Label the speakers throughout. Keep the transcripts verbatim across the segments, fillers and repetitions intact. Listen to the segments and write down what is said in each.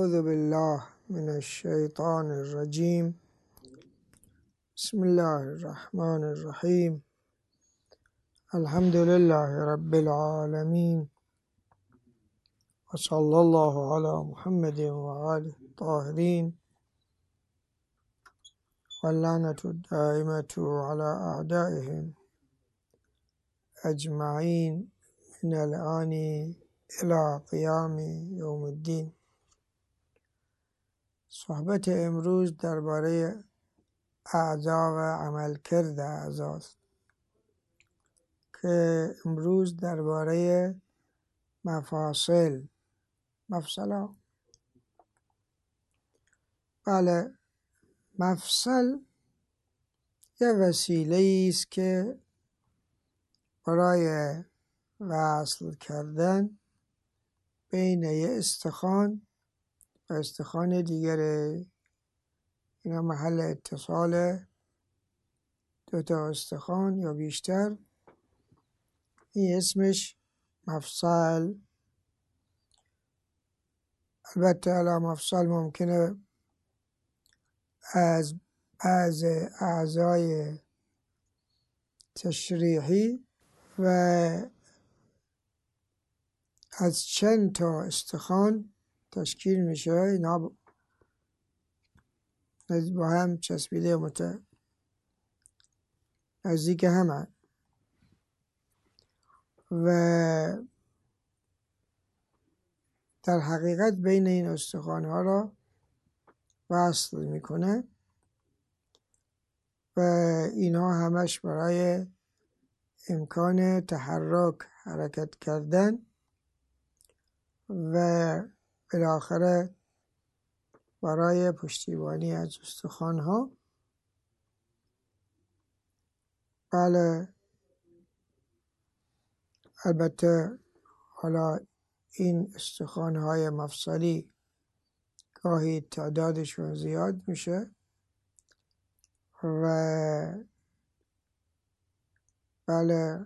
Speaker 1: أعوذ بالله من الشيطان الرجيم. بسم الله الرحمن الرحيم. الحمد لله رب العالمين، وصلى الله على محمد وآله الطاهرين، واللعنة الدائمة على أعدائهم أجمعين من الآن إلى قیام یوم الدین. صحبت امروز درباره اعضا و عملکرد اعضاست که امروز درباره مفاصل مفصلا بله مفصل یه وسیله است که برای وصل کردن بین یه استخوان و استخوان دیگره، اینا محل اتصال دو تا استخوان یا بیشتر، این اسمش مفصل. البته على مفصل ممکنه از بعض اعضای تشریحی و از چند تا استخوان تشکیل میشه، اینا با هم چسبیده مت نزدیک همه و در حقیقت بین این استخوان ها را وصل میکنه و اینا همش برای امکان تحرک حرکت کردن و بالاخره برای پشتیبانی از استخوان ها. بله البته حالا این استخوان های مفصلی گاهی تعدادشون زیاد میشه و بله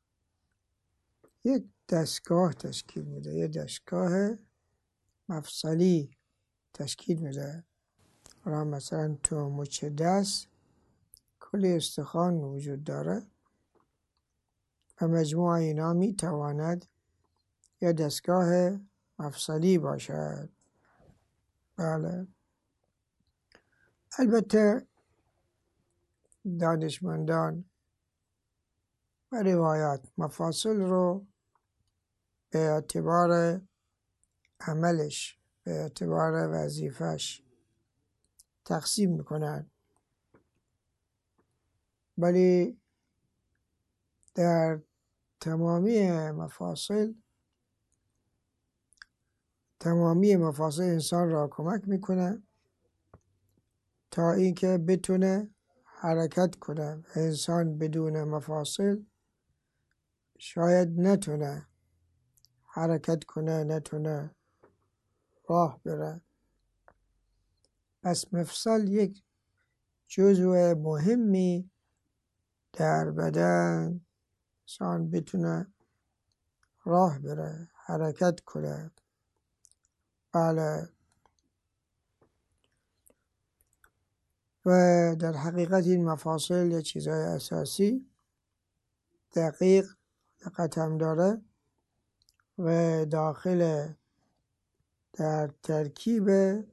Speaker 1: یک دستگاه تشکیل میده، یک دستگاه مفصلی تشکیل میده. حالا مثلا تو مچ دست کلی استخوان وجود داره و مجموع اینا میتواند یا دستگاه مفصلی باشد. بله البته دانشمندان و روایات مفاصل رو به اعتبار عملش، به اعتبار وظیفش تقسیم میکنن، ولی در تمامی مفاصل تمامی مفاصل انسان را کمک میکنه تا اینکه بتونه حرکت کنه. انسان بدون مفاصل شاید نتونه حرکت کنه، نتونه راه بره. پس مفصل یک جزء مهمی در بدن انسان بتونه راه بره، حرکت کنه. بله و در حقیقت این مفاصل یه چیزای اساسی دقیق دقت هم داره و داخل در ترکیب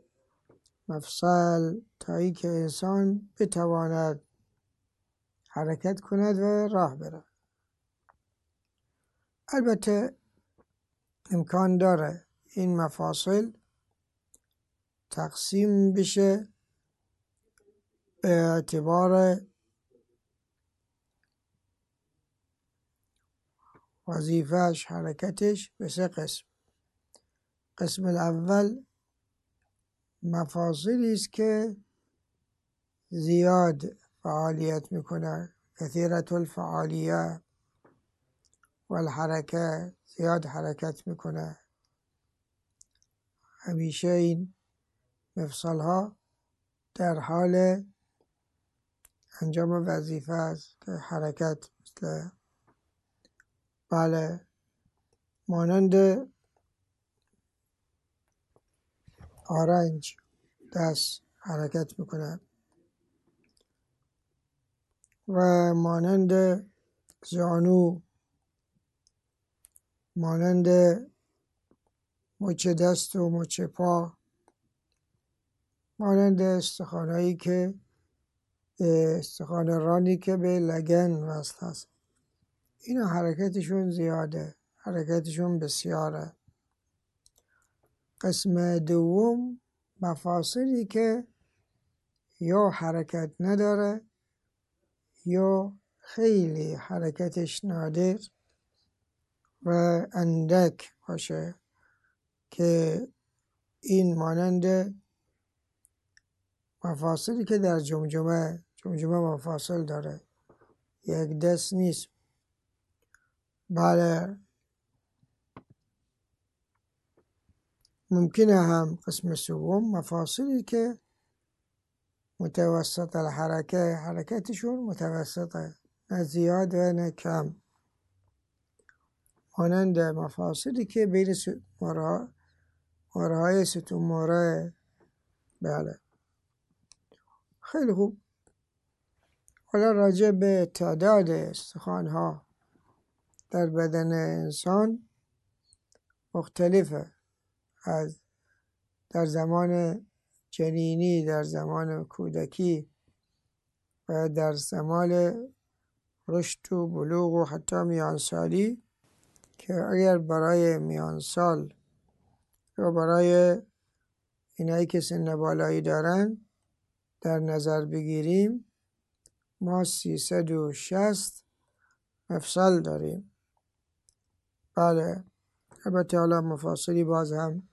Speaker 1: مفصل تایی که انسان بتواند حرکت کند و راه بره. البته امکان داره این مفاصل تقسیم بشه به اعتبار وظیفهش، حرکتش به سه قسم. قسم الاول مفاصلی است که زیاد فعالیت میکنه، کثیرة الفعالیه والحرکه، زیاد حرکت میکنه. همیشه این مفصل ها در حال انجام وظیفه است که حرکت مثل بله مانند آرنج دست حرکت میکند و مانند زانو، مانند مچ دست و مچ پا، مانند استخوان‌هایی که استخوان رانی که به لگن وصل هست، اینا حرکتشون زیاده، حرکتشون بسیاره. قسم دوم مفاصلی که یا حرکت نداره یا خیلی حرکتش نادر و اندک باشه، که این مانند مفاصلی که در جمجمه جمجمه مفاصل داره، یک دست نیست. بله، ممکنه هم قسم سوم مفاصلی که متوسط الحرکه، حرکتشون متوسطه، نه زیاد و نه کم، مانند مفاصلی که بین ماره های ستون ماره. بله، خیلی خوب. حالا راجع به تعداد استخوان‌ها در بدن انسان مختلفه، از در زمان جنینی، در زمان کودکی و در زمان رشد و بلوغ و حتی میانسالی، که اگر برای میانسال یا برای اینایی که سن بالایی دارن در نظر بگیریم، ما سیصد و شصت مفصل داریم. بله، البته حالا مفاصلی باز هم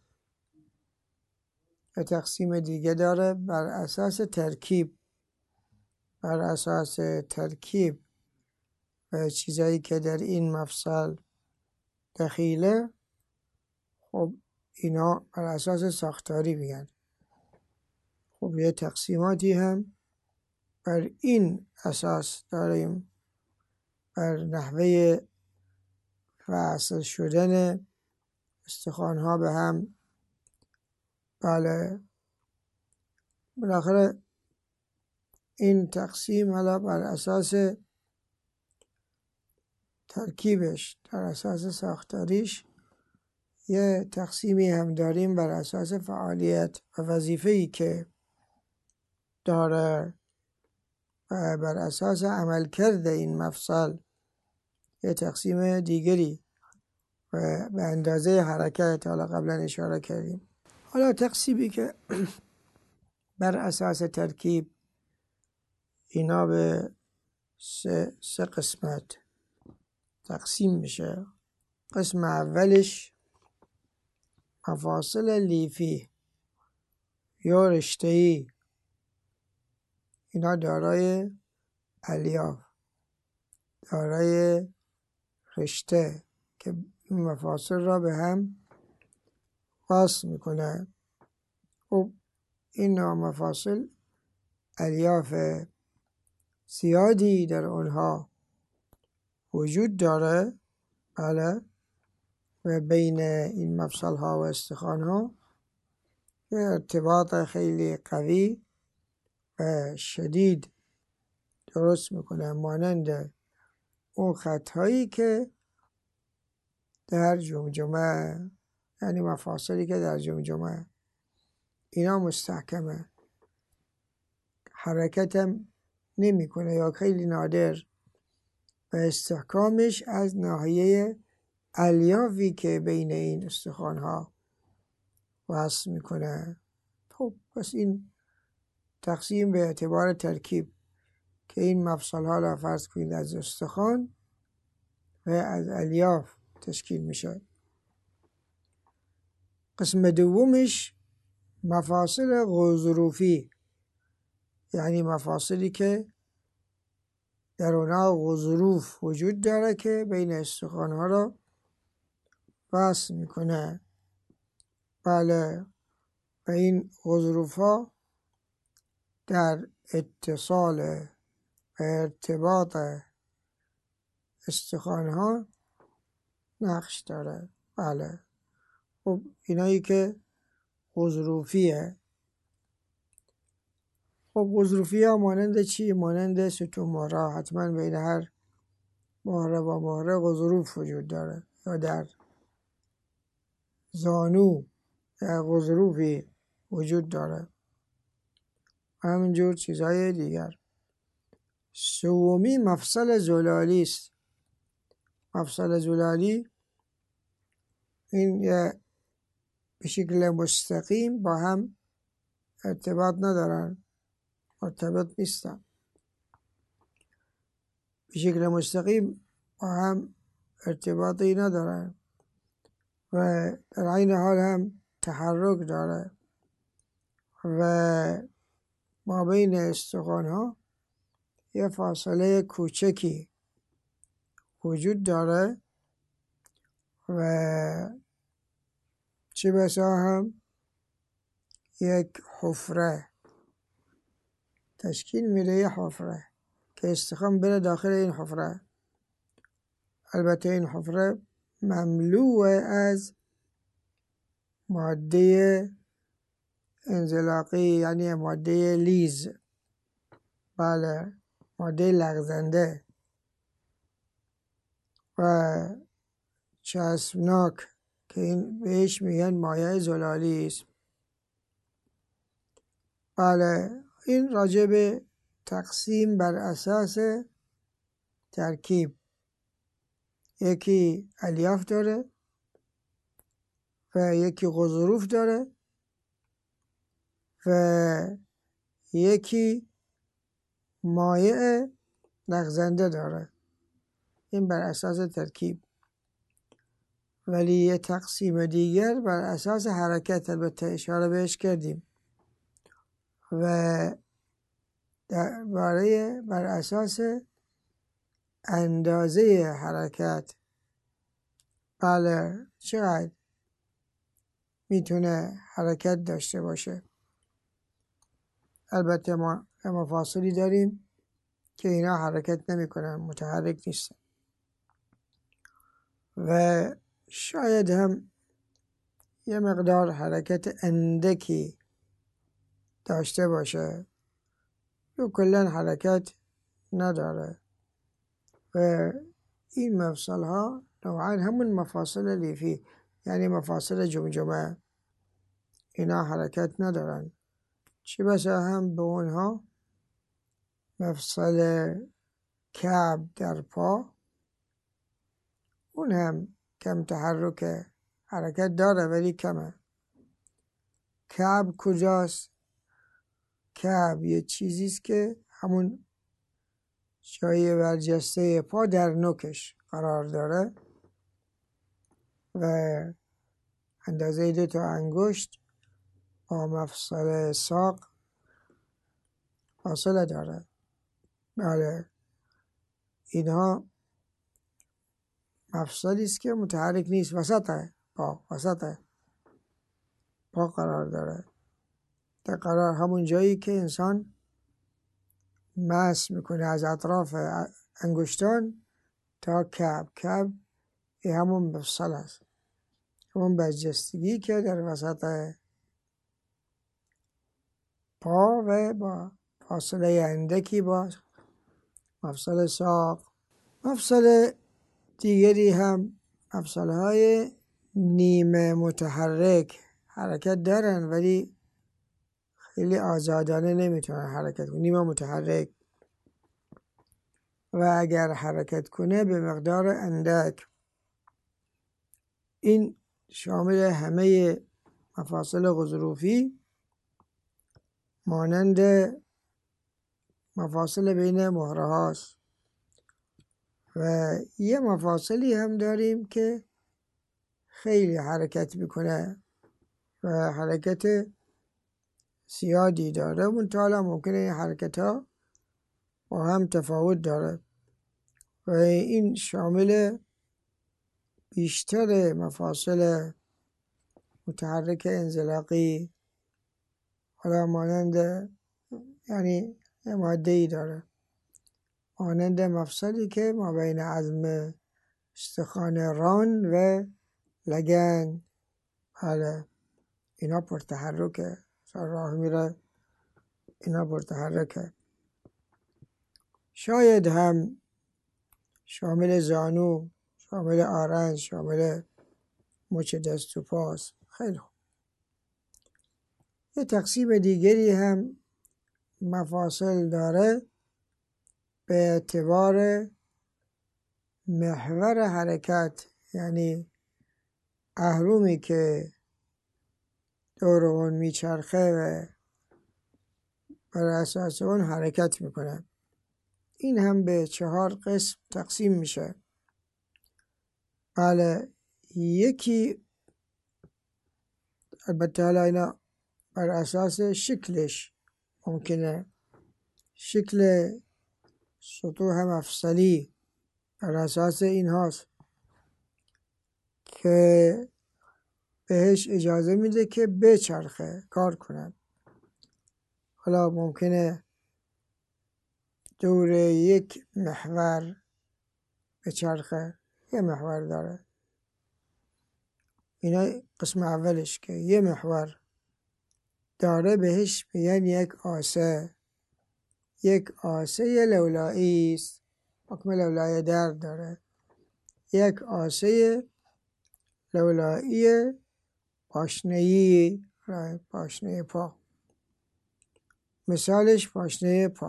Speaker 1: یه تقسیم دیگه داره بر اساس ترکیب، بر اساس ترکیب و چیزایی که در این مفصل دخیله. خب اینا بر اساس ساختاری میگن. خب یه تقسیماتی هم بر این اساس داریم، بر نحوه وصل شدن استخوان‌ها به هم. بله، بالاخره این تقسیم حالا بر اساس ترکیبش، در اساس ساختاریش، یه تقسیمی هم داریم بر اساس فعالیت و وظیفه‌ای که داره و بر اساس عملکرد این مفصل یه تقسیم دیگری و به اندازه حرکت، حالا قبلا اشاره کردیم. حالا تقسیمی که بر اساس ترکیب، اینا به سه, سه قسمت تقسیم میشه. قسم اولش مفاصل لیفی یا رشته‌ای، اینا دارای الیاف، دارای رشته که این مفاصل را به هم وصل میکنه. خب این نوع مفاصل الیاف زیادی در اونها وجود داره. بله، و بین این مفصل ها و استخوان ها ارتباط خیلی قوی و شدید درست میکنه، مانند اون خط هایی که در جمجمه، یعنی مفاصلی که در جمجمه، اینا مستحکمه، حرکت هم نمی کنه یا خیلی نادر، و استحکامش از ناحیه الیافی که بین این استخوان ها وصل میکنه. خب پس این تقسیم به اعتبار ترکیب که این مفصل ها را فرض کنید از استخوان و از الیاف تشکیل میشه. قسم دومش مفاصل غضروفی، یعنی مفاصلی که در اونها غضروف وجود داره که بین استخوان ها را وصل میکنه. بله، و این غضروف ها در اتصال و ارتباط استخوان ها نقش داره. بله، خب اینایی که غضروفیه. خب غضروفی ها مانند چی؟ مانند ستون مهره. حتما بین هر مهره با مهره غضروف وجود داره، یا در زانو در غضروفی وجود داره، همینجور چیزهای دیگر. سومی مفصل زلالی است. مفصل زلالی این به شکل مستقیم با هم ارتباط ندارن، مرتبط نیستن. به شکل مستقیم با هم ارتباطی ندارن و در عین حال هم تحرک داره و ما بین استخوان ها یه فاصله کوچکی وجود داره و چه بسا هم یک حفره تشکیل میده، یه حفره که استخوان بره داخل این حفره. البته این حفره مملوء از ماده انزلاقی، یعنی ماده لیز، بله ماده لغزنده و چسبناک که این بهش میگن مایع زلالی است. بله این راجع به تقسیم بر اساس ترکیب. یکی الیاف داره و یکی غضروف داره و یکی مایع لغزنده داره. این بر اساس ترکیب. ولی یه تقسیم دیگر بر اساس حرکت، البته اشاره بهش کردیم، و برای بر اساس اندازه حرکت. بله چقدر میتونه حرکت داشته باشه. البته ما مفاصلی داریم که اینا حرکت نمی کنن، متحرک نیستن و شاید هم یه مقدار حرکت اندکی داشته باشه یا کلن حرکت نداره. و این مفصل ها نوعا همون مفاصل لیفی، یعنی مفاصل جمجمه، اینا حرکت ندارن. چه بسا هم به اونها مفصل کعب در پا، اون هم کم تحرک، حرکت داره ولی کمه. کعب کجاست؟ کعب یه چیزیست که همون جای برجسته پا در نوکش قرار داره و اندازه دو تا انگشت با مفصل ساق فاصله داره. بله اینها مفصلی است که متحرک نیست، وسط پا وسط پا قرار داره. در قرار همون جایی که انسان مس میکنه از اطراف انگشتان تا کعب. کعب این همون مفصل است، همون برجستگی که در وسط پا و با فاصله اندکی با مفصل ساق. مفصل دیگری هم مفصل های نیمه متحرک، حرکت دارن ولی خیلی آزادانه نمیتونن حرکت کنن. نیمه متحرک و اگر حرکت کنه به مقدار اندک. این شامل همه مفاصل غضروفی مانند مفاصل بین مهره هاست. و یه مفاصلی هم داریم که خیلی حرکت میکنه و حرکت زیادی داره، منتها ممکنه این حرکت ها با هم تفاوت داره و این شامل بیشتر مفاصل متحرک انزلاقی، حالا مانند یعنی یه ماده ای داره مانند مفصلی که ما بین عظم استخوان ران و لگن، بله اینا پرتحرکه، راه میره اینا پرتحرکه. شاید هم شامل زانو، شامل آرنج، شامل مچ دست و پاست. خیلی خوب. یه تقسیم دیگری هم مفاصل داره به اعتبار محور حرکت، یعنی اهرمی که دور اون میچرخه و بر اساس اون حرکت میکنه. این هم به چهار قسم تقسیم میشه. بله، یکی البته حالا اینا بر اساس شکلش ممکنه، شکل سطوح مفصلی بر اساس این هاست که بهش اجازه میده که بچرخه، کار کنه. حالا ممکنه دور یک محور بچرخه، یه محور داره. اینا قسم اولش که یه محور داره بهش میگن یک آسه. یک آسه لولایی است، حکم لولای در داره. یک آسه لولایی پاشنه‌ای، پاشنه پا، مثالش پاشنه پا.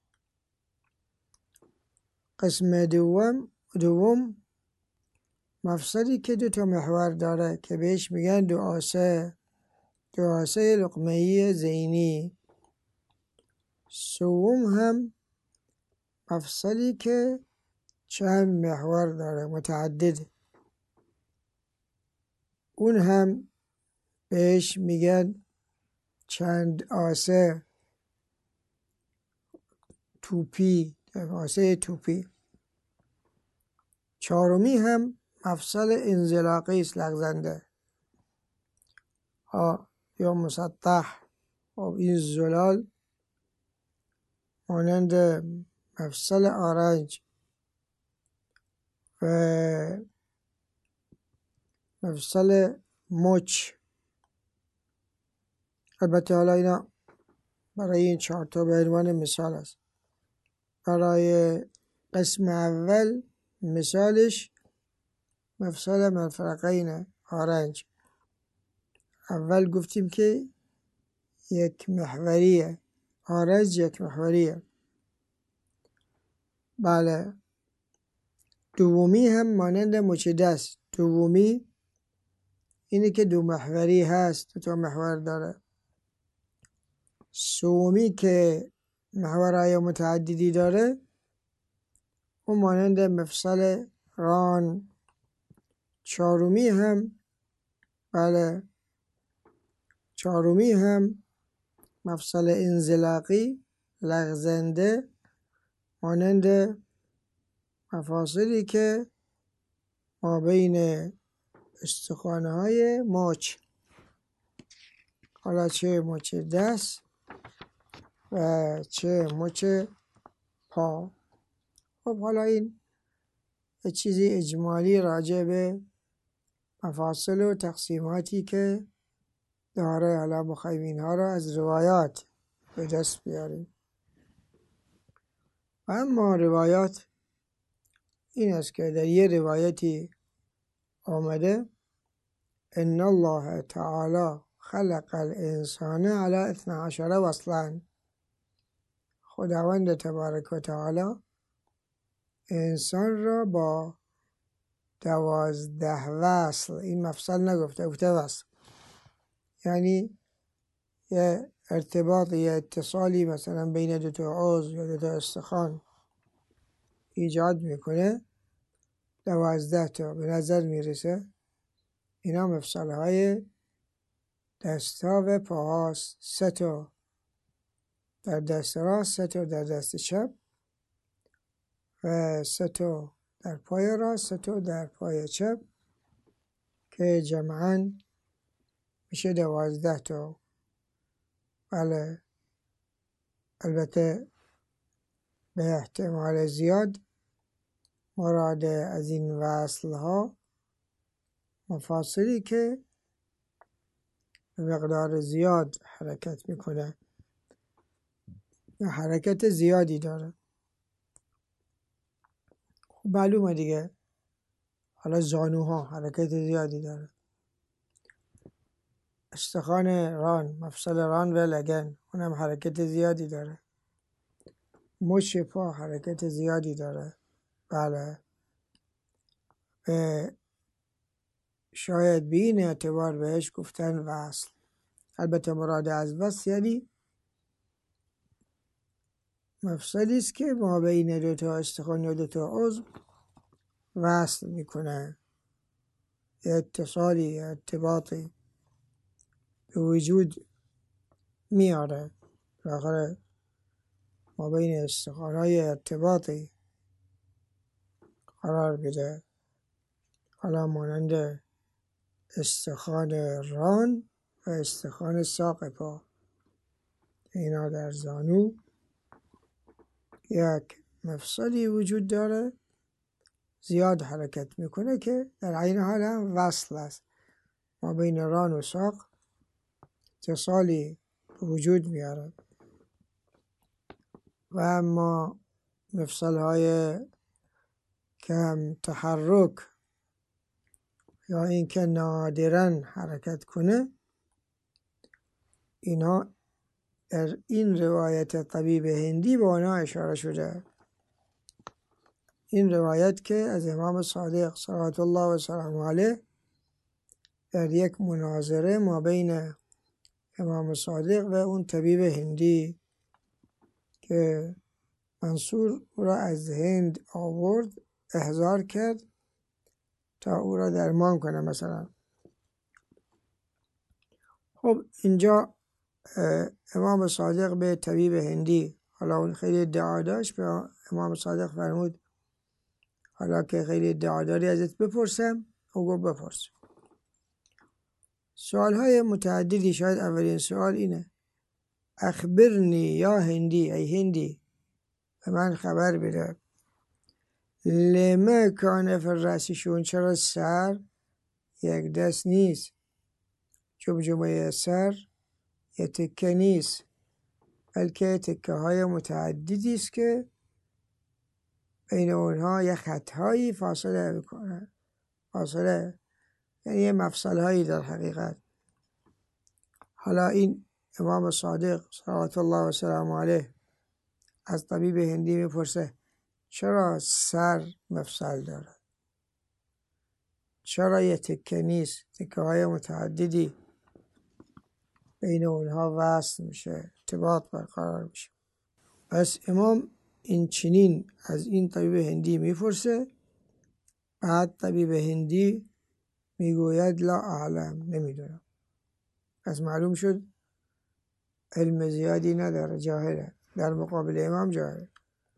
Speaker 1: قسم دوم دوم مفصلی که دو تا محور داره که بهش میگن دو آسه، دو آسه لقمه‌ای ذینی. سوم هم مفصلی که چند محور داره، متعدد، اون هم بهش میگن چند آسه توپی، آسه توپی. چهارمی هم مفصل انزلاقی است، لغزنده ها یا مسطح. و این زلال مانند مفصل آرنج و مفصل مچ. البته حالا اینا برای این چهار تا به عنوان مثال است. برای قسم اول مثالش مفصل منفرقین آرنج. اول گفتیم که یک محوریه، آرنج یک محوریه. بله. دومی هم مانند مچ دست. دومی اینه که دو محوری هست، دو تا محور داره. سومی که محورهای متعددی داره، اون مانند مفصل ران. چهارمی هم بله چهارمی هم مفصل انزلاقی، لغزنده، مانند مفاصلی که ما بین استخوانه های مچ، حالا چه مچ دست و چه مچ پا. خب حالا این یه چیزی اجمالی راجع به مفاصل و تقسیماتی که داره. حالا بخوایم اینها را از روایات به دست بیاریم. و اما روایات این است که در یه روایتی آمده ان الله تعالی خلق الانسان علی اثنی عشر وصلا. خداوند تبارک و تعالی انسان را با دوازده وصل، این مفصل نگفته، گفته وصل، یعنی یه ارتباط، یه اتصالی مثلا بین دو تا عضو یا دو تا استخوان ایجاد میکنه. دوازده تا به نظر میرسه. اینا مفصل های دستا و پاهاست. سه تا در دست راست، سه تا در دست چپ و سه تا در پای راست، سه تا در پای چپ که جمعاً میشه دوازده تا. بله، البته به احتمال زیاد مراد از این وصل ها مفاصلی که به مقدار زیاد حرکت میکنه یا حرکت زیادی داره. خب معلومه دیگه، حالا زانوها حرکت زیادی داره، استخوان ران، مفصل ران و لگن اونم حرکت زیادی داره، مچ پا حرکت زیادی داره. بله، به شاید به این اعتبار بهش گفتن وصل. البته مراد از وصل یعنی مفصلی است که ما بین دو تا استخوان یا دو تا عضو وصل میکنه، اتصالی ارتباطی به وجود میاره، بالاخره ما بین استخوان‌های ارتباطی قرار بده، حالا مانند استخوان ران و استخوان ساق پا. اینا در زانو یک مفصلی وجود داره زیاد حرکت میکنه که در عین حال هم وصل است، ما بین ران و ساق اتصالی وجود میاره. و اما مفصل های کم تحرک یا اینکه نادرن حرکت کنه، اینا در این روایت طبیب هندی به آنها اشاره شده. این روایت که از امام صادق صلوات الله و سلام علیه در یک مناظره ما بین امام صادق و اون طبیب هندی که منصور او را از هند آورد احضار کرد تا او را درمان کنه مثلا. خب اینجا امام صادق به طبیب هندی، حالا اون خیلی ادعا داشت، به امام صادق فرمود حالا که خیلی ادعا داری ازت بپرسم. او گفت بپرس. سوال های متعددی، شاید اولین سوال اینه: اخبرنی یا هندی، ای هندی به من خبر بده، لما کان فی الرأسشون، چرا سر یک دست نیست، جمجمه سر یک تکه نیست، بلکه تکه های متعددی است که بین اونها یک خطهایی فاصله میکنه. فاصله یعنی یه مفصل هایی در حقیقت. حالا این امام صادق صلوات الله و سلام علیه از طبیب هندی میپرسه چرا سر مفصل داره، چرا یه تکه نیست، تکه های متعددی بین اونها وصل میشه، ارتباط برقرار میشه. پس امام این چنین از این طبیب هندی میپرسه، بعد طبیب هندی میگوید لا اعلم، نمیدونم. پس معلوم شد علم زیادی نداره، جاهله، در مقابل امام جاهل.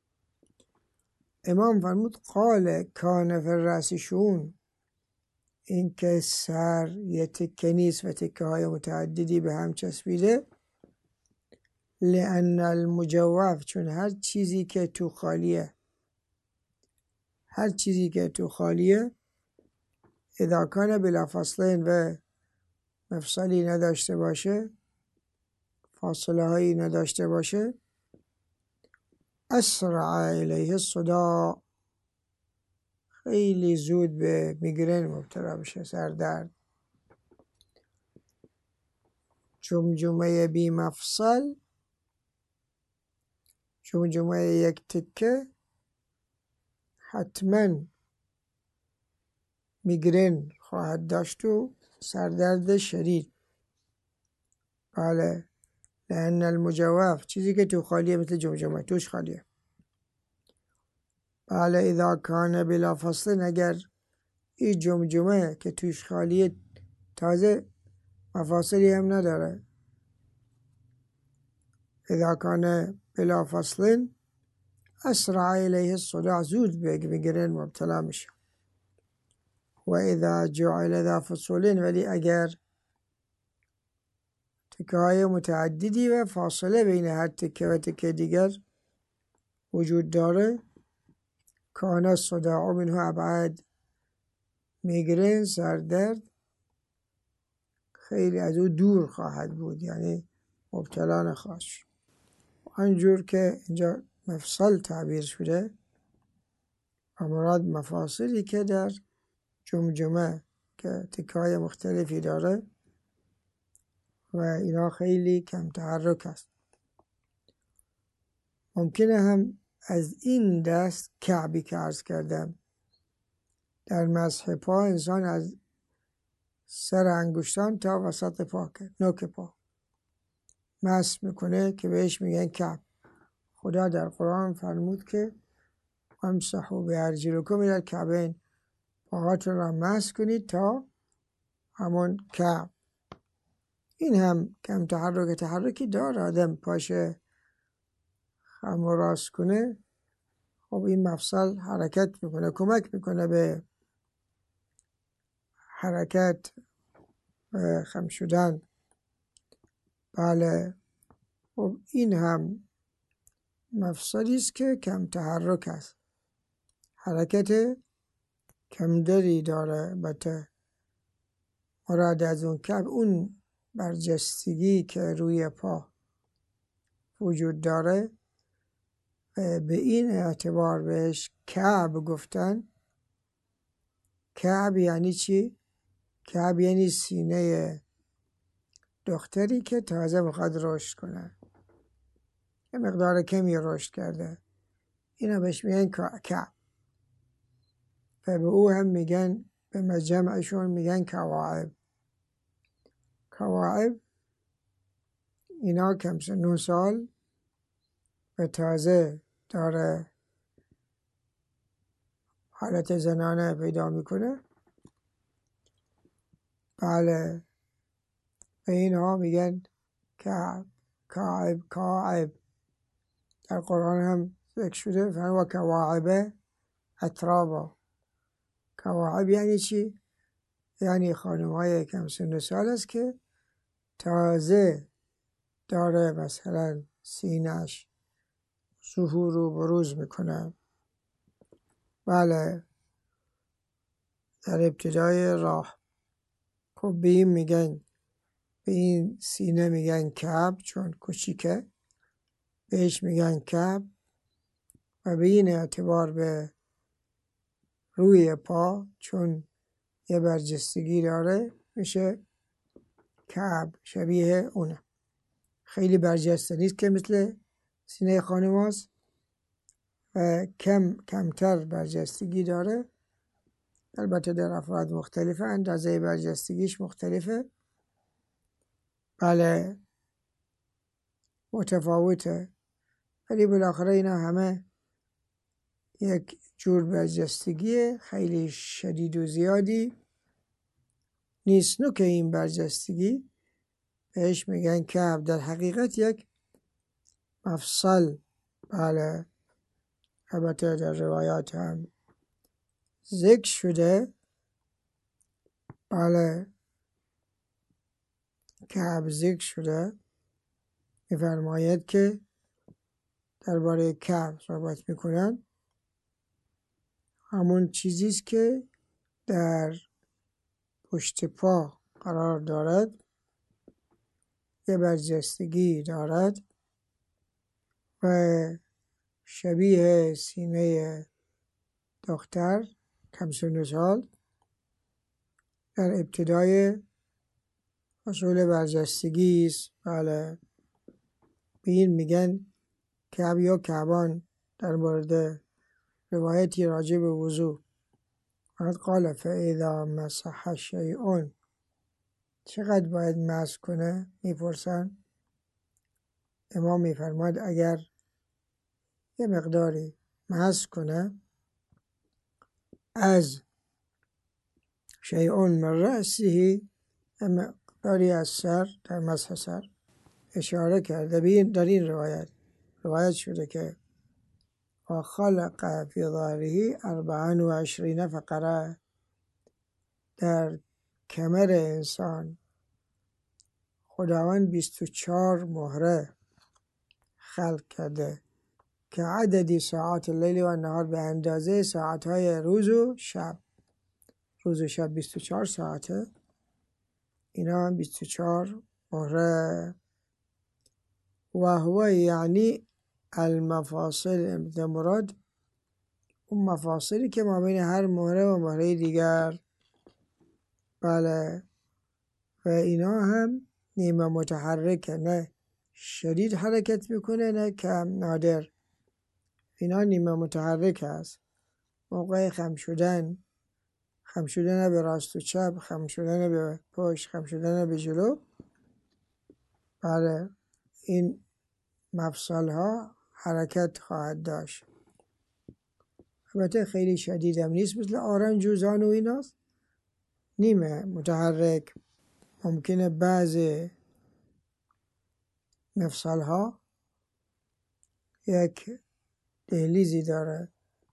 Speaker 1: امام فرمود قال کان فی الرأس شؤون، این که سر یه تکه نیست و تکه های متعددی به هم چسبیده، لأن المجوف، چون هر چیزی که تو خالیه، هر چیزی که تو خالیه اذا کان بلا فاصلین و مفصلی نداشته باشه، فاصله هایی نداشته باشه، اسرع الیه الصداع، خیلی زود به میگرن مبتلا بشه، سردرد. جمجمه بی مفصل، جمجمه یک تکه، حتما میگرن خواهد داشت و سردرد شدید. بله، لأن المجوف، چیزی که تو خالیه مثل جمجمه توش خالیه. بله، اذا کان بلا فاصل، اگر این جمجمه که توش خالیه تازه مفاصلی هم نداره، اذا کان بلا فاصل اسرع الیه الصداع، زود به میگرن مبتلا میشه. و اذا جعل ذا فصولین، ولی اگر تکه های متعددی و فاصله بین هر تکه و تکه دیگر وجود داره، کان الصداع منه ابعد، میگرن، سردرد خیلی از او دور خواهد بود، یعنی مبتلا نخواهد شد. آنجور که اینجا مفصل تعبیر شده و مراد مفاصلی که در جمجمه که تکای مختلفی داره و اینا خیلی کم تحرک است. ممکنه هم از این دست کعبی که عرض کردم در مسح پا انسان از سر انگشتان تا وسط پا کرد، نوک پا مسح میکنه که بهش میگن کعب. خدا در قرآن فرمود که امسحوا بارجلکم الی الکعبین، پاهاتون را مسح کنید تا همون کعب. این هم کم تحرک تحرکی داره، آدم پاشه خم و راست کنه، خب این مفصل حرکت میکنه، کمک میکنه به حرکت و خم شدن. بله، خب این هم مفصلی است که کم تحرک است، حرکت کمتری داره. البته مراد از اون کعب اون برجستگی که روی پا وجود داره، به این اعتبار بهش کعب گفتن. کعب یعنی چی؟ کعب یعنی سینه دختری که تازه میخواد رشد کنه، یه مقدار کمی رشد کرده، اینا بهش میگن کعب. و به او هم میگن، به مجمعشون میگن کواعب. کواعب اینا کم سن و سال و تازه داره حالت زنانه پیدا میکنه. بله، به اینها میگن کعب، کعب، کعب. در قرآن هم ذکر شده فهو کواعب اترابا. کواعب یعنی چی؟ یعنی خانم های کم سن و سال است که تازه داره مثلا سینه‌اش ظهور و بروز میکنه. بله، در ابتدای راه. خب به این میگن، به این سینه میگن کعب چون کوچیکه، بهش میگن کعب. و به این اعتبار به روی پا چون یه برجستگی داره میشه کعب، شبیه اونه. خیلی برجسته نیست که مثل سینه خانم هاست و کم کمتر برجستگی داره. البته در افراد مختلفه، اندازه برجستگیش مختلفه. بله، متفاوته، ولی بالاخره اینا همه یک جور برجستگی خیلی شدید و زیادی نیست. نوک این برجستگی بهش میگن کعب، در حقیقت یک مفصل. بله، البته در روایات هم ذکر شده. بله، کعب ذکر شده، میفرماید که درباره کعب صحبت میکنن. همون چیزیست که در پشت پا قرار دارد، یه برجستگی دارد و شبیه سینه دختر کم سن و سال در ابتدای حصول برجستگی است. بله، به این میگن کعب یا کعبان. در مورد روایتی راجع به وضو قال فاذا مسح شیء، چقدر باید مسح کنه؟ میپرسن. امام میفرماد اگر یه مقداری مسح کنه از شیء من رأسه، مقداری از سر، در مسح سر اشاره کرده. در این روایت روایت شده که و خلق فی ظهره اربعا و عشرین فقره، در کمر انسان خداوند بیست و چهار مهره خلق کرده که عددی ساعات لیل و نهار، به اندازه ساعتهای روز و شب. روز و شب بیست و چهار ساعته. اینا هم بیست و چهار مهره. و هو یعنی المفاصل، مراد اون مفاصلی که ما بین هر مهره و مهره دیگر. بله. و اینا هم نیمه متحرکه، نه شدید حرکت میکنه نه کم نادر. اینا نیمه متحرک هست. موقع خم شدن، خم شدن به راست و چپ، خم شدن به پشت، خم شدن به جلو، بله این مفصل ها حرکت خواهد داشت. البته خیلی شدید هم نیست، مثل آرنج و زانو ایناست، نیمه متحرک. ممکنه بعض مفصل ها یک دهلیزی داره،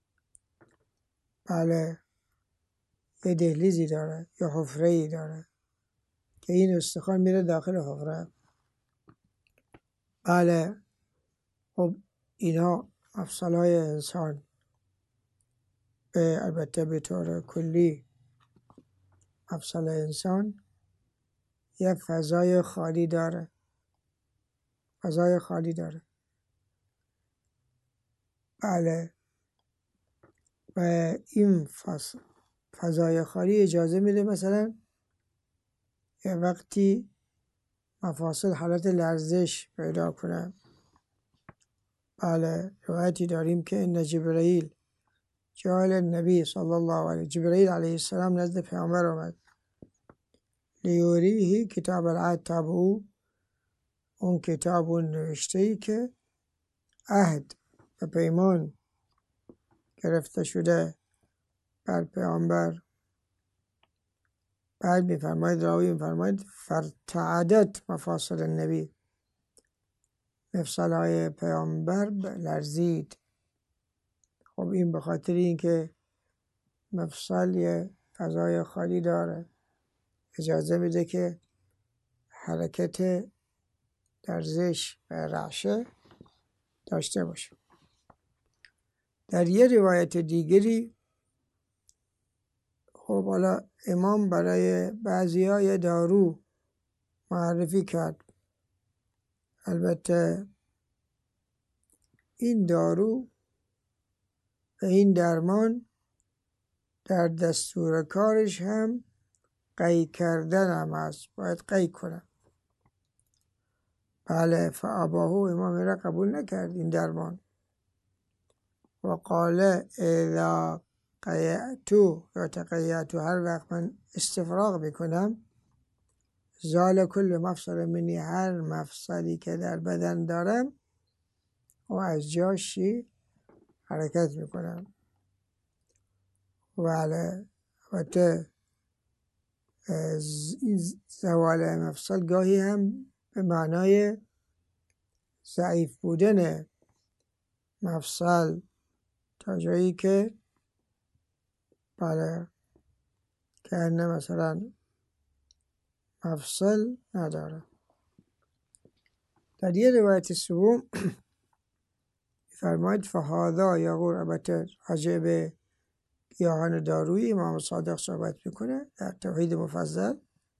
Speaker 1: بله یه دهلیزی داره یا حفره‌ای داره که این استخوان میره داخل حفره. بله. خب اینا مفصل های انسان به البته به طور کلی مفصل انسان یه فضای خالی داره، فضای خالی داره. بله. و این فضای خالی اجازه میده مثلا یه وقتی مفاصل حالت لرزش پیدا کنه. بله روایتی داریم که ان جبرئیل جاء النبی صلی الله علیه جبرئیل علیه السلام نزد پیامبر آمد لیوریه کتاب العهد تابعو، اون کتاب اون نوشته ای که عهد و پیمان گرفته شده بر پیامبر. بعد میفرماید راوی میفرماید فرتعدت مفاصل النبی، مفصل های پیامبر لرزید. خب این به خاطر این که مفصل یه فضای خالی داره، اجازه میده که حرکت لرزش و رعشه داشته باشه. در یه روایت دیگری خب حالا امام برای بعضی ها یه دارو معرفی کرد. البته این دارو و این درمان در دستور کارش هم قی کردن هم هست، باید قی کنه. بله. فاباهو، امام را قبول نکرد این درمان. و قال اذا قیعتو یا تقیعتو، هر وقت من استفراغ میکنم، زال کل مفصل منی، هر مفصلی که در بدن دارم و از جاشی حرکت میکنم. بله. البته این زوال مفصل گاهی هم به معنای ضعیف بودن مفصل تا جایی که بله که نه مثلا مفصل نداره. در یه روایت سوم فرماید فهذا یغور، البته راجع به گیاهان دارویی امام صادق صحبت میکنه در توحید مفضل.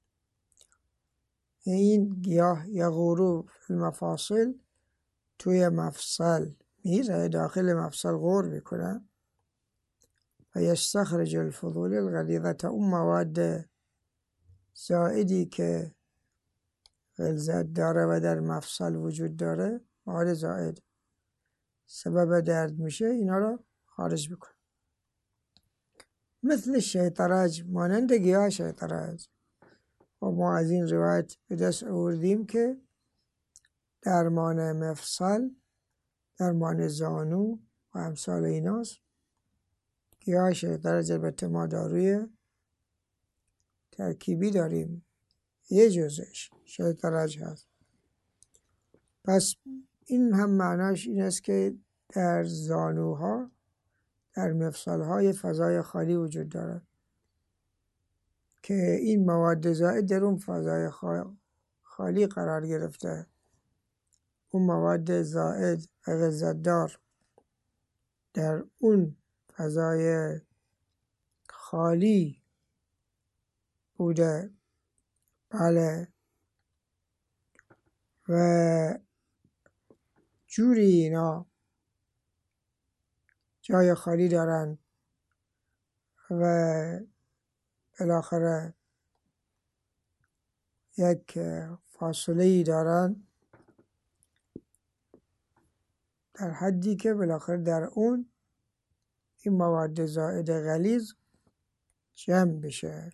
Speaker 1: این گیاه یغورو فی المفاصل، توی مفصل میره، داخل مفصل غور میکنه و یستخرج الفضول الغلیظة، اون مواد زائدی که غلظت داره و در مفصل وجود داره، مواد زائد سبب درد میشه، اینا رو خارج میکنه. مثل شیطرج، مانند گیاه شیطرج. و ما از این روایت به دست آوردیم که درمان مفصل، درمان زانو و امثال ایناست. گیاه شیطرج البته ما داروی ترکیبی داریم، یه جزش شیطرج هست. پس این هم معناش این است که در زانوها، در مفصلهای فضای خالی وجود داره که این مواد زائد در اون فضای خالی قرار گرفته. اون مواد زائد و غلظت‌دار در اون فضای خالی بوده. بله و جوری اینا جای خالی دارن و بالاخره یک فاصله ای دارن در حدی که بالاخره در اون این مواد زائد غلیظ جمع بشه.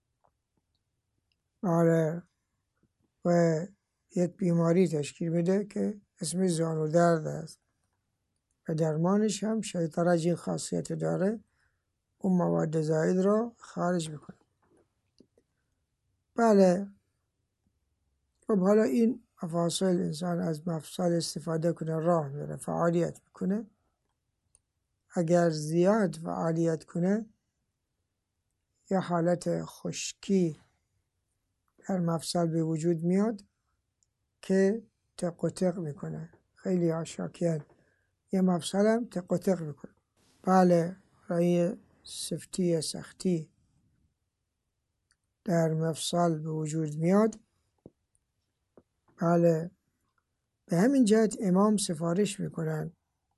Speaker 1: آره و یک بیماری تشکیل میده که اسم زانو درد است و درمانش هم شیطرج این خاصیت داره، اون مواد زائد رو خارج میکنه. بله خب حالا این مفاصل انسان از مفصل استفاده کنه، راه میره، فعالیت میکنه. اگر زیاد فعالیت کنه یه حالت خشکی در مفصل به وجود میاد که تق و تق میکنه. خیلی آشاکیان یه مفصل هم تق و تق میکنه. بله رای سفتی سختی در مفصل به وجود میاد. بله به همین جهت امام سفارش میکنن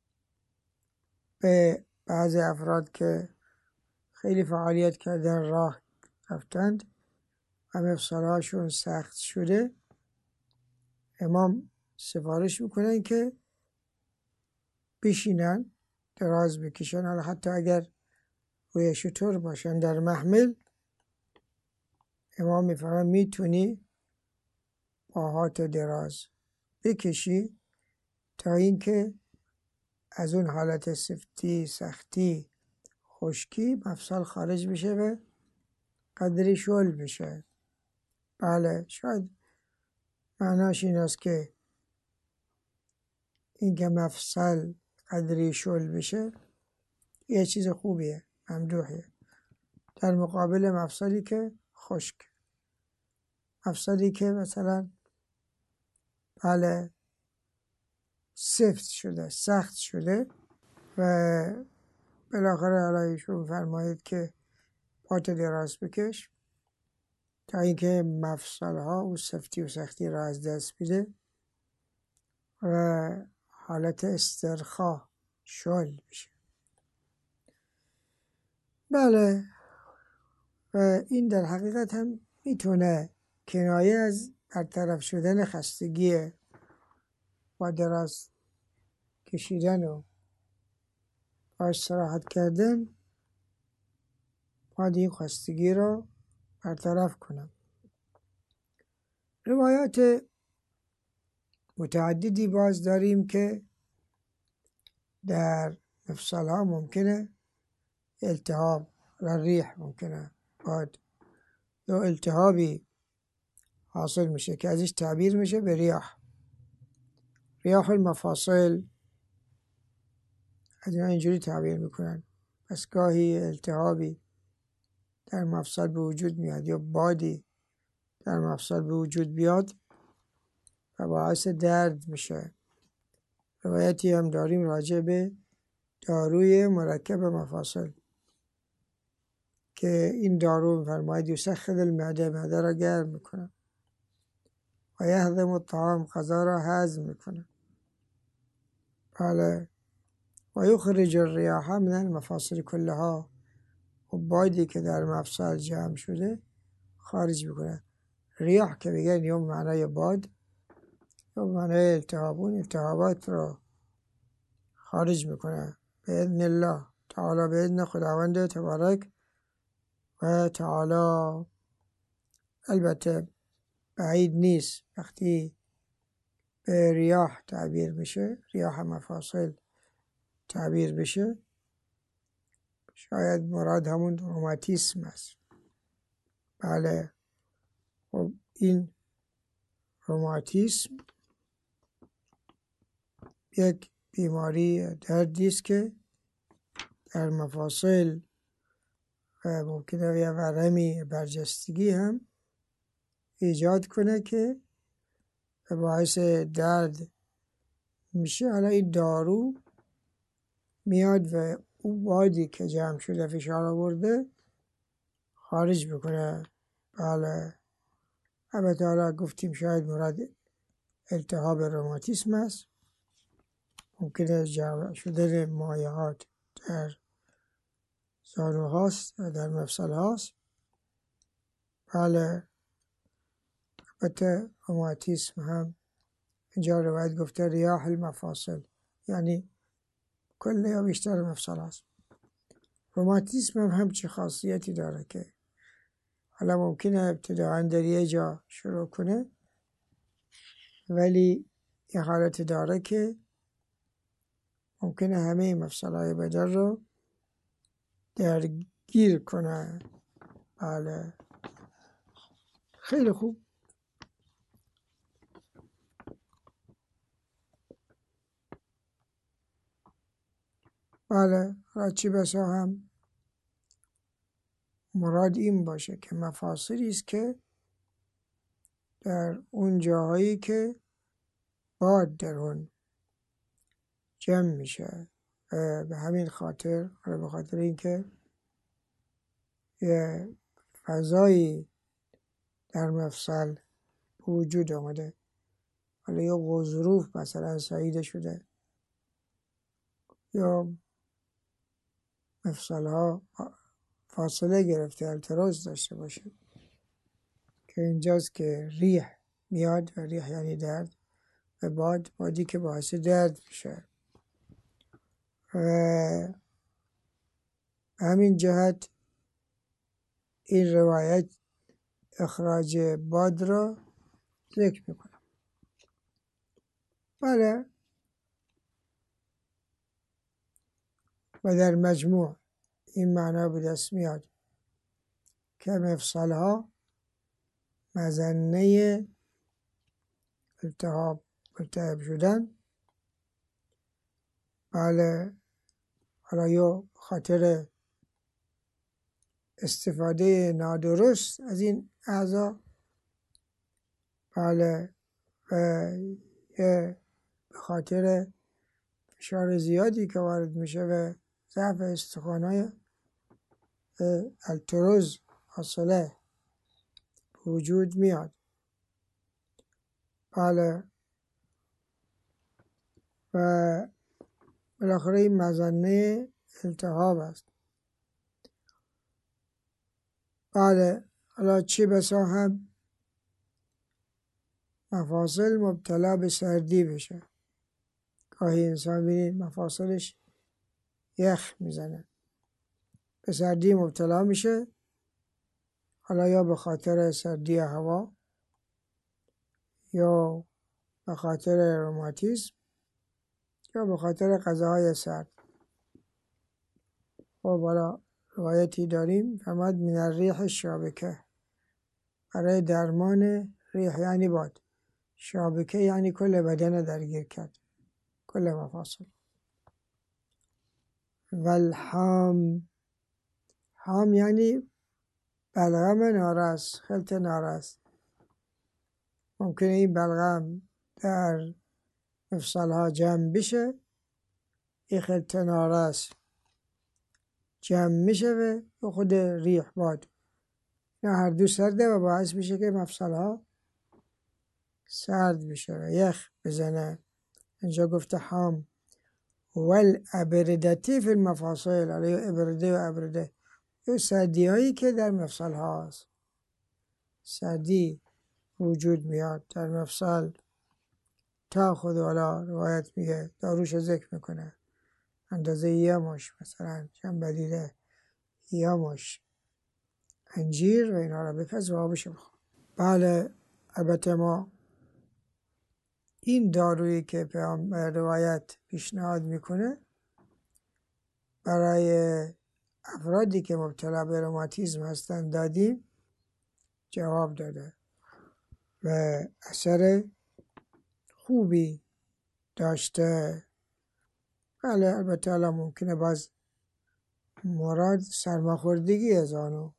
Speaker 1: به بعضی افراد که خیلی فعالیت کردن، راه رفتند و مفصلهاشون سخت شده، امام سفارش میکنن که بشینن، دراز بکشن. حالا حتی اگر روی شتر باشن در محمل، امام میفرمان میتونی پاهات دراز بکشی تا اینکه از اون حالت سفتی، سختی، خشکی مفصل خارج بشه و قدری شل بشه. بله شاید معناش این است که اینکه مفصل قدری شل بشه یه چیز خوبیه، ممدوحیه، در مقابل مفصلی که خشک، مفصلی که مثلا بله سفت شده، سخت شده و بالاخره حالا ایشون فرمایید که پات دراز بکش تا اینکه مفصل ها و سفتی و سختی را از دست میده و حالت استرخا شل بشه. بله و این در حقیقت هم میتونه کنایه از برطرف شدن خستگی با دراز کشیدن و با استراحت کردن باید این خستگی را برطرف کنم. روایات متعددی باز داریم که در مفصل ها ممکنه التهاب و ریح ممکنه باید یا التهابی حاصل میشه که ازش تعبیر میشه به ریاح، ریاح المفاصل، از اینا اینجوری تعبیر میکنن. پس گاهی التهابی در مفصل به وجود میاد یا بادی در مفصل به وجود بیاد و باعث درد میشه. روایتی هم داریم راجع به داروی مرکب مفاصل که این دارو فرماید یسخن المعده، معده را گرم میکنه و یهضم الطعام، غذا را هضم میکنه. بله و یخرج الریاح من المفاصل کلها، و بادی که در مفصل جمع شده خارج میکنه. ریاح که بگن یا معنای باد یا معنای التهابون، التهابات را خارج میکنه به اذن الله تعالی، به اذن خداوند تبارک و تعالی. البته بعید نیست وقتی به ریاح تعبیر بشه، ریاح مفاصل تعبیر بشه، شاید مراد همون روماتیسم است. بله خب این روماتیسم یک بیماری دردی است که در مفاصل و ممکنه یه ورمی برجستگی هم ایجاد کنه که باعث درد میشه. حالا این دارو میاد و اون بادی که جمع شده فشار آورده خارج میکنه. بله البته حالا گفتیم شاید مراد التهاب روماتیسم است، ممکنه جمع شدن مایعات در زانوهاست و در مفصل هاست. بله، البته روماتیسم هم اینجا روایت گفته ریاح المفاصل، یعنی کل یا بیشتر مفصل هست. روماتیسم هم همچی خاصیتی داره که حالا ممکنه ابتداعا در یه جا شروع کنه، ولی یه حالت داره که ممکنه همه مفصل‌های بدن رو درگیر کنه. بله، خیلی خوب. بله، را چی بسا هم مراد این باشه که مفاصلی است که در اون جاهایی که باد در اون جمع میشه، به همین خاطر به خاطر اینکه یه فضایی در مفصل وجود آمده، حالا یا غضروف مثلا سعیده شده یا مفصل ها فاصله گرفته، التراز داشته باشه، که اینجاست که ریح میاد و ریح یعنی درد و باد بادی که باعث درد میشه. و همین جهت این روایت اخراج باد را ذکر میکنه. بله، و در مجموع این معنا به دست میاد که مفصل ها مظنه التهاب التهاب شدن. بله، حالا یا خاطر استفاده نادرست از این اعضا، بله، و یه به خاطر فشار زیادی که وارد میشه و ضعف استخوان‌های التروز حاصله وجود میاد. بله، و بالاخره این مظنه التهاب است. بله، حالا چی بسا هم مفاصل مبتلا به سردی بشه. گاهی انسان بینید مفاصلش یخ میزنه، به سردی مبتلا میشه، حالا یا به خاطر سردی هوا یا به خاطر روماتیسم یا به خاطر غذاهای سرد. و بالا روایتی داریم فرمود من الریح الشابکه، برای درمان ریح یعنی باد، شابکه یعنی کل بدن درگیر کرد، کل مفاصل. والحام، حام یعنی بلغم نارس، خلط نارس. ممکنه این بلغم در مفصل ها جمع بشه، این خلط نارس جمع میشه و خود ریح باد، نه هر دو سرده و باعث میشه که مفصل ها سرد بشه و یخ بزنه. اینجا گفته حام. والابردتی فی المفاصل، علیه ابرده و ابرده، یه سردی هایی که در مفصل هاست، سردی وجود میاد در مفصل. تا خود والا روایت میگه داروش ذکر میکنه اندازه یه مش، مثلا جنبدیده یه مش انجیر و اینا را بپز و آبش بخور. بله، البته ما این دارویی که پیامبر روایت پیشنهاد میکنه برای افرادی که مبتلا به روماتیسم هستن دادیم، جواب داده و اثر خوبی داشته. بله، البته الان ممکنه باز مراد سرماخوردگی زانو،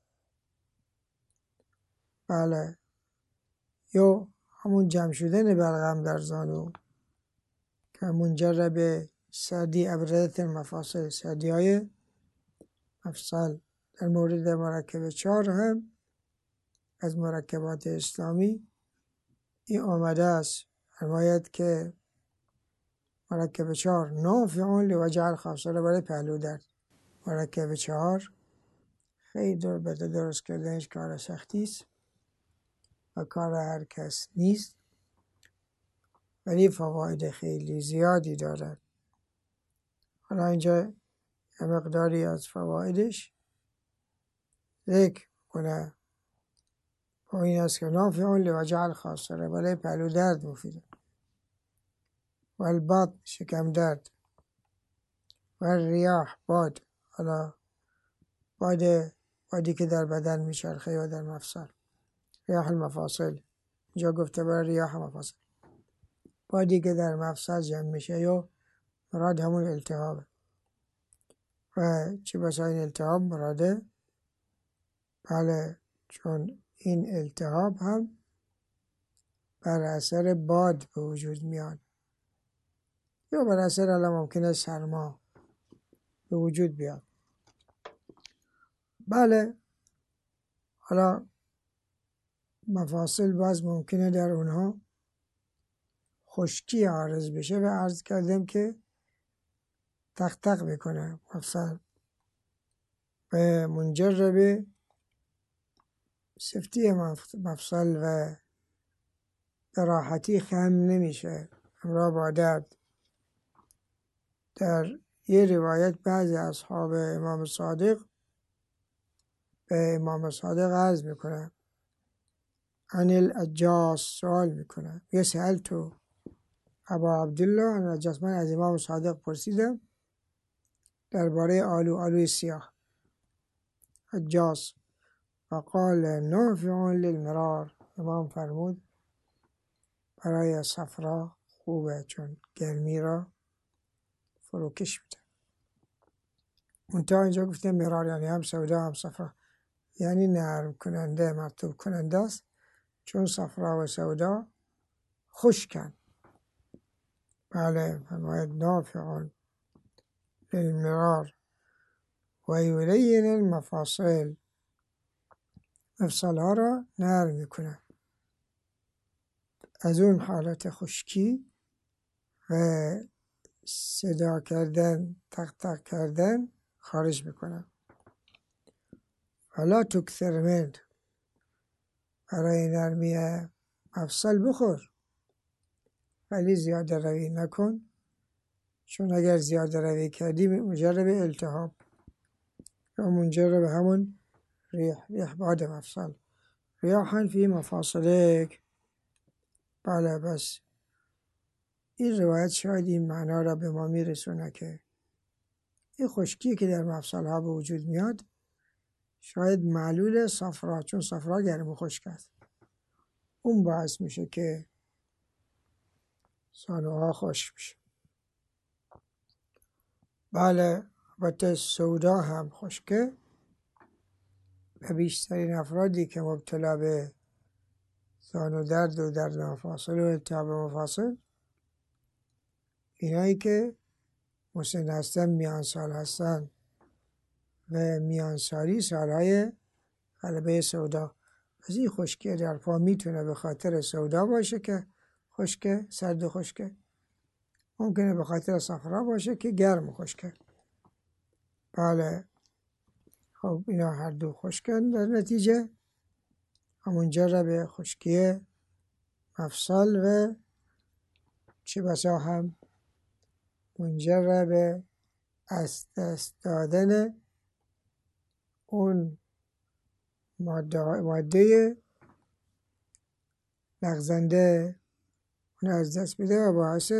Speaker 1: بله، یا همون جمع شدن بلغم در زانو که منجر به سردی ابردت مفاصل، سردی های مفصل. در مورد مرکب چهار هم از مرکبات اسلامی این آمده است فرماید که مرکب چهار نافعون لوجه الخاصره برای پهلو درد. مرکب چهار خیلی دور بده درست کردنش کار سختی است و کار هر کس نیست، ولی فواید خیلی زیادی دارد. حالا اینجا یه مقداری از فوایدش ذکر کنه با این است که نافعون لوجه الخاصره برای پهلو درد مفیده و البطن شکم درد و ریاح باد، حالا باد بادی که در بدن میچرخه یا در مفصل، ریاح المفاصل اینجا گفته برای ریاح مفاصل، بادی که در مفصل جمع میشه یا مراد همون التهابه و چه بسا این التهاب مراده. بله، چون این التهاب هم بر اثر باد به وجود میاد یا بر اثر الان ممکنه سرما به وجود بیاد. بله، حالا مفاصل باز ممکنه در اونها خشکی عارض بشه و عرض کردم که تق تق میکنه مفصل و منجر به سفتی مفصل و راحتی خم نمیشه همراه با درد. در یه روایت بعضی اصحاب امام صادق به امام صادق عرض میکنه عن الاجاس، سوال میکنه یه سأل تو ابا عبدالله عن الاجاس، من از امام صادق پرسیدم درباره آلو آلوی سیاه اجاس فقال نافع للمرار، امام فرمود برای صفرا خوبه چون گرمی را فروکش میده. منتها اینجا گفته مرار یعنی هم سودا هم صفرا، یعنی نرم کننده مرطوب کننده است، چون صفرا و سودا خشکن. بله، فرماید نافع للمرار و یلین المفاصل، مفصل ها را نرم میکنه، از اون حالت خشکی و صدا کردن تق تق کردن خارج میکنه. حالا تکثر من، برای نرمی مفصل بخور ولی زیاده روی نکن، چون اگر زیاده روی کردی منجر به التهاب یا منجر به همون ریح ریح باد مفصل. ریاحا فی مفاصلک. بله، بس این روایت شاید این معنا را به ما میرسونه که این خشکی که در مفصل ها به وجود میاد شاید معلول صفرا، چون صفرا گرم و خشک است، اون باعث میشه که زانوها خشک میشه. بله، البته سودا هم خشکه و بیشترین افرادی که مبتلا به زانو درد و درد مفاصل و التهاب مفاصل اینایی که مسن هستن، میان سال هستن و میان سالی سالهای غلبه سودا. از این خشکی در پا میتونه به خاطر سودا باشه که خشکه، سرد و خشکه، ممکنه به خاطر صفرا باشه که گرم و خشکه. بله، خب اینا هر دو خشکن، در نتیجه همونجا به خشکی مفصل و چه بسا هم منجر به از دست دادن اون ماده, ماده لغزنده، اون از دست میده و باعث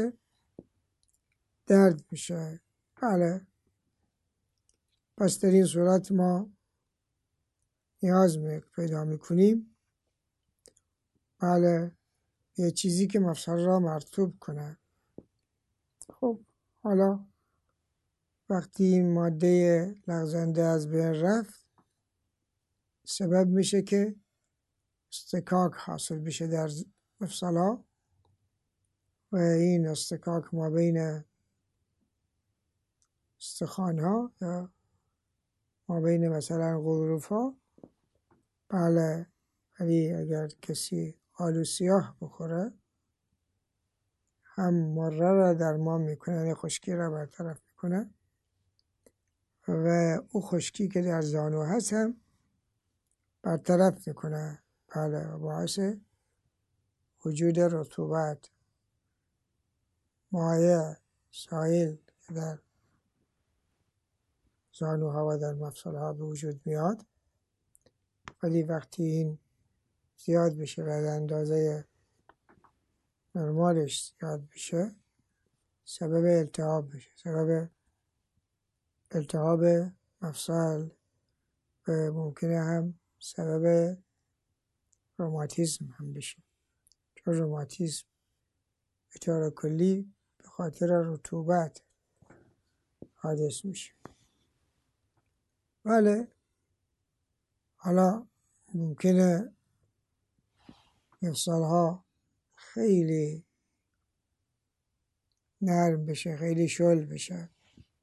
Speaker 1: درد میشه. بله، پس در این صورت ما نیاز پیدا میکنیم بله یه چیزی که مفصل را مرطوب کنه. خب حالا وقتی این ماده لغزنده از بین رفت سبب میشه که استکاک حاصل بشه در مفصل‌ها و این استکاک ما بین استخوان‌ها یا ما بین مثلا غضروف‌ها بله ولی اگر کسی آلو سیاه بخوره هم مره را درمان میکنه، یعنی خشکی را برطرف میکنه و او خشکی که در زانو هست هم برطرف میکنه. بله، باعث وجود رطوبت مایع سایل که در زانوها و در مفصلها به وجود میاد، ولی وقتی این زیاد بشه و در اندازه نرمالش زیاد بشه سبب التهاب بشه، سبب التهاب مفصل و ممکنه هم سبب روماتیسم هم بشه، چون روماتیسم به طور کلی به خاطر رطوبت حادث میشه. بله، حالا ممکنه مفصلها خیلی نرم بشه، خیلی شل بشه،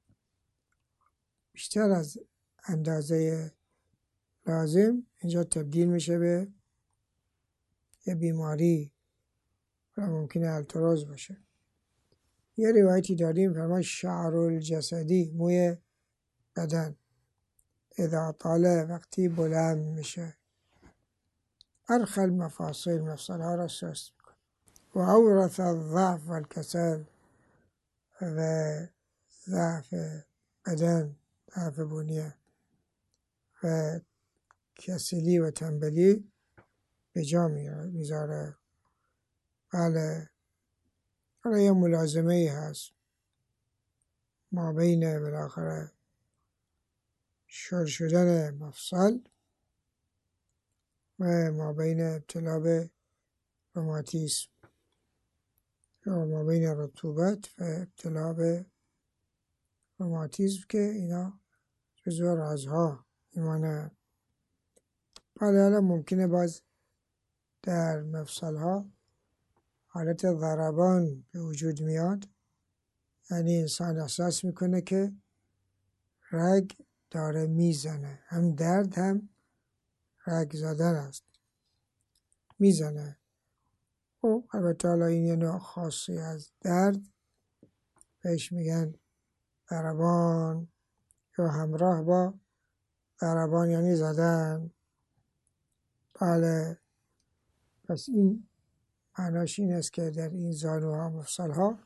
Speaker 1: بیشتر از اندازه لازم، اینجا تبدیل میشه به یه بیماری و ممکنه التراز باشه. یه روایتی داریم فرمان شعر الجسدی، موی بدن، اذا طاله، وقتی بلند میشه، ارخی المفاصل، مفصلها را سست میکنه، و اورث الضعف و الکسل، و ضعف بدن، ضعف بنیه و کسلی و تنبلی به جا میذاره. بله، حالا یه ملازمه ای هست ما بین بالاخره شل شدن مفصل و ما بین ابتلا به روماتیسم، یا ما بین رطوبت و ابتلا به روماتیسم که اینا جزو رازها ایمانه. بله، حالا ممکنه باز در مفصلها حالت ضربان به وجود میاد، یعنی انسان احساس میکنه که رگ داره میزنه، هم درد هم رگ زدن است، میزنه. و البته حالا این یه نوع خاصی از درد، بهش میگن ضربان، یا همراه با ضربان یعنی زدن. بله، پس این معناش این است که در این زانوها مفصلها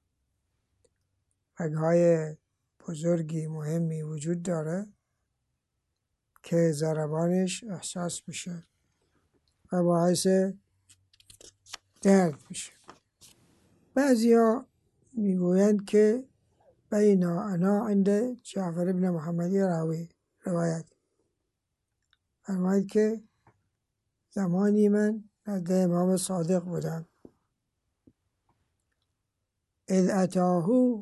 Speaker 1: رگهای بزرگی مهمی وجود داره که ضربانش احساس میشه و باعث درد میشه. بعضی ها میگویند که بینا انا عند جعفر ابن محمدی راوی روایت فرماید که زمانی من نزد امام صادق بودم، اذ اتاهو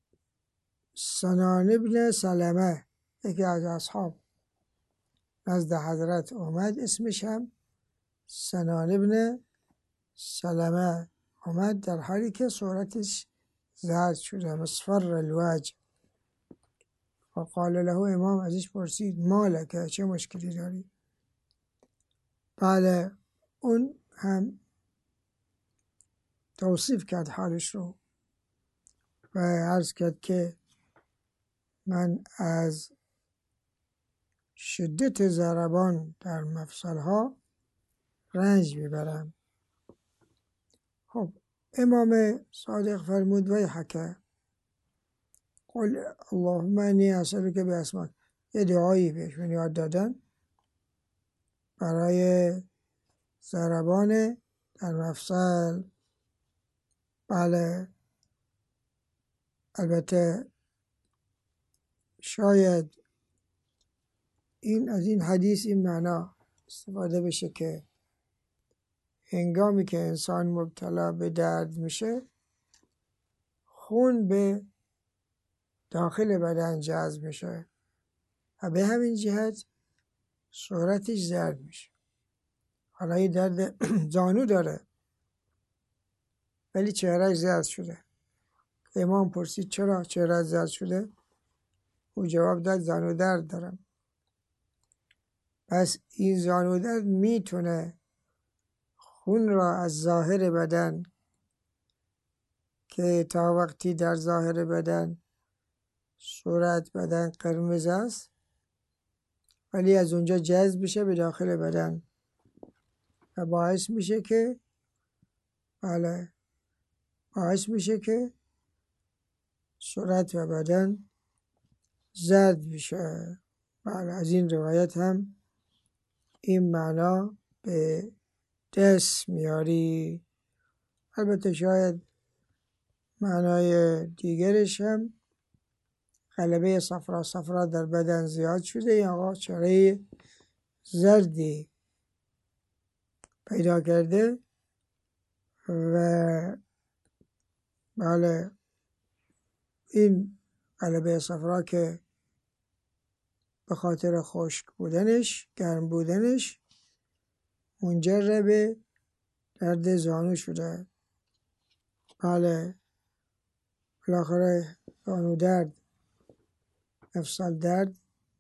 Speaker 1: سنان ابن سلمه، یکی از اصحاب نزد حضرت اومد، اسمش هم سنان ابن سلمه اومد، در حالی که صورتش زرد شده، مصفر الوجه، و قال له، امام ازش پرسید مالک، چه مشکلی داری؟ بله، اون هم توصیف کرد حالش رو و عرض کرد که من از شدت ضربان در مفصلها رنج میبرم. خب امام صادق فرمود ویحک قل اللهم انی اسألک باسماک، یه دعایی بهشون یاد دادن برای ضربان در مفصل. بله، البته شاید این از این حدیث این معنا استفاده بشه که هنگامی که انسان مبتلا به درد میشه خون به داخل بدن جذب میشه و به همین جهت صورتش زرد میشه. حالا این درد زانو داره ولی چهرهش زرد شده. امام پرسید چرا چهره زرد شده؟ او جواب داد زانو درد دارم. پس این زانو درد میتونه خون را از ظاهر بدن که تا وقتی در ظاهر بدن صورت بدن قرمز است ولی از اونجا جذب بشه به داخل بدن و باعث میشه که بله باعث میشه که صورت و بدن زرد بشه. بله از این روایت هم این معنا به دست میاری. البته شاید معنای دیگرش هم غلبه صفرا صفرا در بدن زیاد شده یا آقا چهره زردی پیدا کرده و بله این غلبه صفرا که به خاطر خشک بودنش گرم بودنش منجر به درد زانو شده. بله بالاخره زانو درد مفصل درد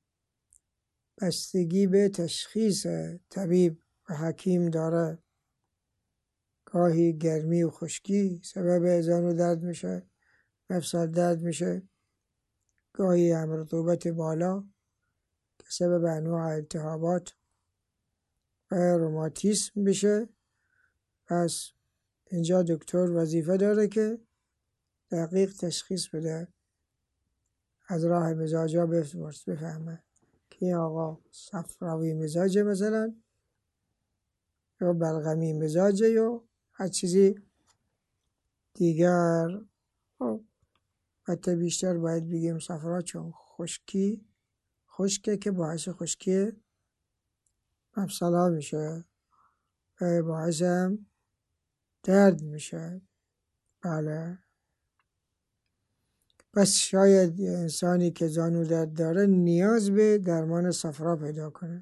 Speaker 1: بستگی به تشخیص طبیب و حکیم داره. گاهی گرمی و خشکی سبب زانو درد میشه، مفصل درد میشه. گاهی هم رطوبت بالا که سبب انواع التهابات و روماتیسم بشه. پس اینجا دکتر وظیفه داره که دقیق تشخیص بده، از راه مزاجا بفهمه که این آقا صفراوی مزاجه مثلا یا بلغمی مزاجه یا هر چیزی دیگر. حتی بیشتر باید بگیم صفرا چون خشکی خشکه که باعث خشکی مفصلا میشه و باعث هم درد میشه. بله پس شاید انسانی که زانو درد داره نیاز به درمان صفرا پیدا کنه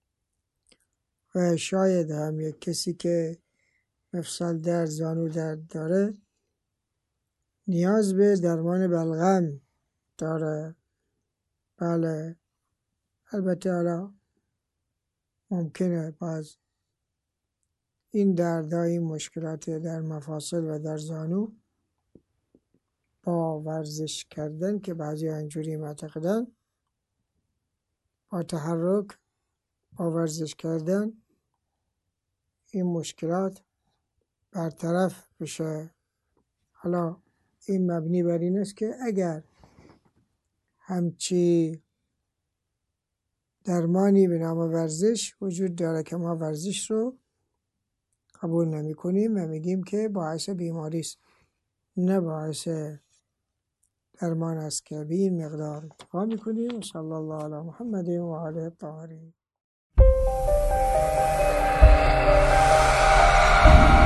Speaker 1: و شاید هم یک کسی که مفصل درد زانو درد داره نیاز به درمان بلغم داره. بله البته حالا ممکنه باز این دردها این مشکلات در مفاصل و در زانو با ورزش کردن که بعضی اینجوری معتقدن با تحرک با ورزش کردن این مشکلات برطرف بشه. حالا این مبنی بر این است که اگر همچی درمانی به نام ورزش وجود داره که ما ورزش رو قبول نمی کنیم و میگیم که باعث بیماری است نه باعث درمان است که به این مقدار اتفاق میکنیم. و صلی الله علی محمد و آله الطاهرین.